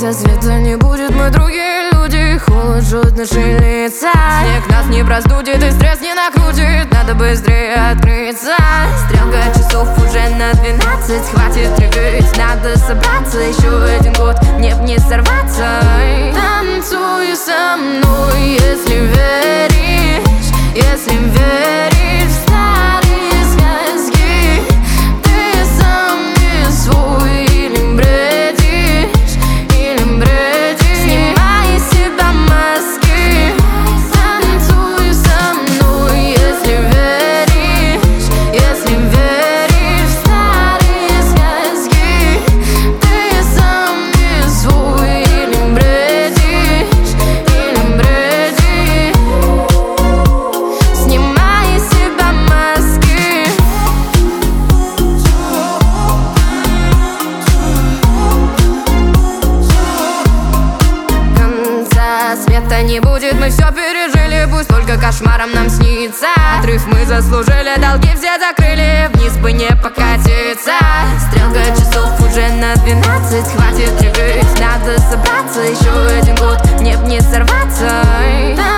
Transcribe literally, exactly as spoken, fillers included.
конца света не будет, мы другие люди. Холод жжет наши лица. Снег нас не простудит и стресс не накрутит. Надо быстрее открыться. Стрелка часов уже на двенадцать. Хватит ревить, надо собраться. Еще один год, мне б не сорваться. Танцуй со мной, если веришь, если веришь в старые сказки. Ты сам не свой, или бредишь, или бредишь. Снимай с себя маски. Танцуй со мной, если веришь, если веришь в старые сказки. Ты сам не свой, или бредишь, или бредишь. Снимай с себя маски. Конца света не будет, мы все пережили. Пусть только кошмаром нам снится. Отрыв мы заслужили, долги все закрыли. Вниз бы не покатиться. Стрелка часов уже на двенадцать. Хватит реветь, надо собраться. Еще один год, мне б не сорваться.